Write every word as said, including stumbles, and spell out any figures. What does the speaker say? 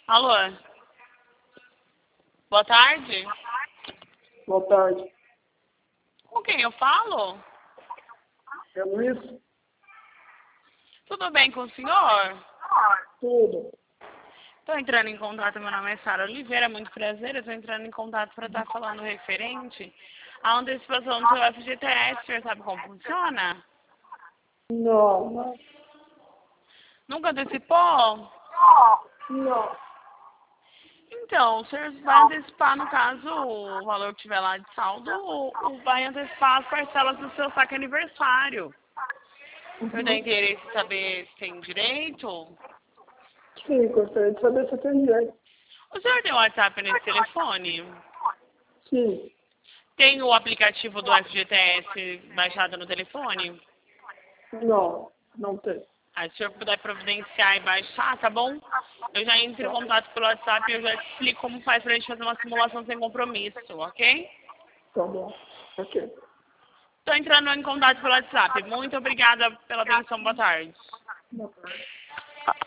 Alô? Boa tarde? Boa tarde. Com quem eu falo? É Luiz? Tudo bem com o senhor? Tudo. Estou entrando em contato, meu nome é Sara Oliveira, muito prazer. Eu estou entrando em contato para estar falando referente à antecipação do seu F G T S. O senhor sabe como funciona? Não, não. Nunca antecipou? Não. Então, o senhor vai antecipar, no caso, o valor que tiver lá de saldo, ou ou vai antecipar as parcelas do seu saque aniversário. O senhor tem interesse em saber se tem direito? Sim, gostaria de saber se tem direito. O senhor tem WhatsApp nesse telefone? Sim. Tem o aplicativo do F G T S baixado no telefone? Não, não tem. Aí, se o senhor puder providenciar e baixar, tá bom? Eu já entro em contato pelo WhatsApp e eu já te explico como faz pra gente fazer uma simulação sem compromisso, ok? Tá bom. Ok. Estou entrando em contato pelo WhatsApp. Muito obrigada pela atenção. Boa tarde. Boa tarde.